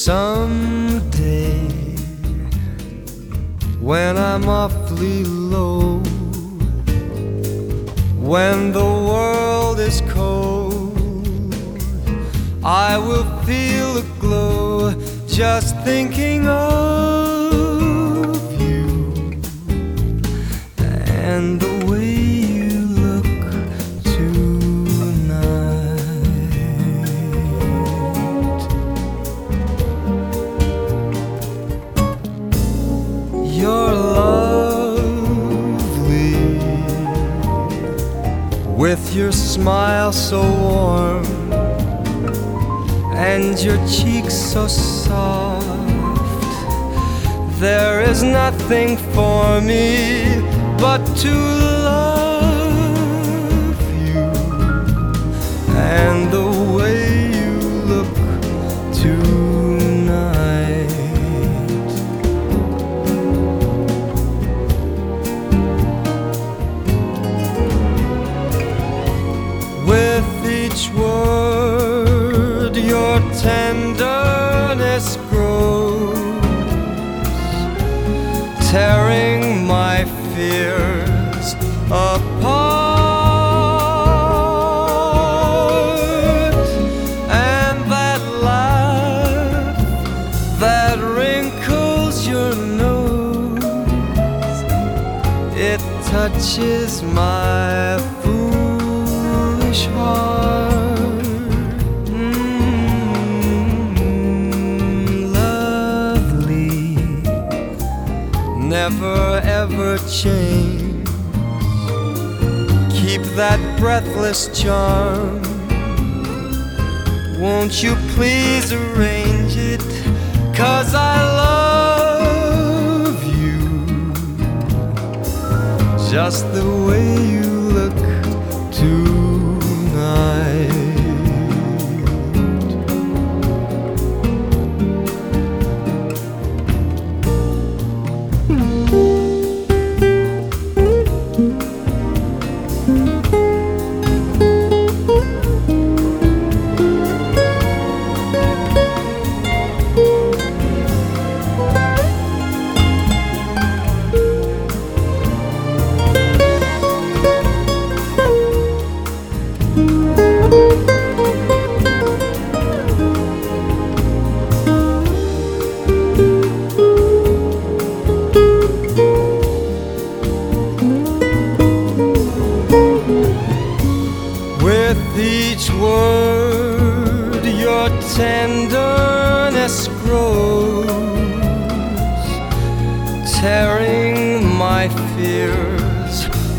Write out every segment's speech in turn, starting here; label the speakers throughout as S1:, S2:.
S1: Someday, when I'm awfully low, when the world is cold, I will feel a glow just thinking of you and the way you look tonight. You're lovely with your smile so warm and your cheeks so soft. There is nothing for me but to love you and the way you look tonight. With each word your tenderness grows, tearing my fears apart. And that laugh that wrinkles your nose, it touches my foolish heart. Never ever change. Keep that breathless charm. Won't you please arrange it? 'Cause I love you just the way you look tonight. With each word your tenderness grows, tearing my fears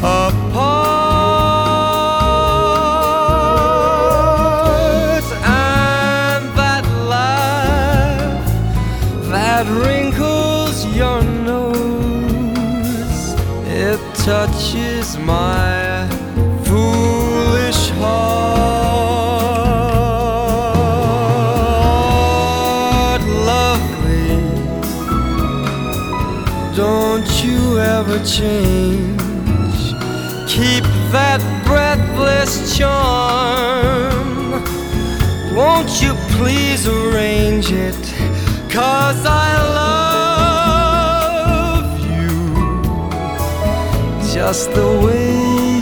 S1: apart. And that laugh that wrinkles your nose, it touches my foolish heart. Lovely, don't you ever change. Keep that breathless charm. Won't you please arrange it? 'Cause I love you just the way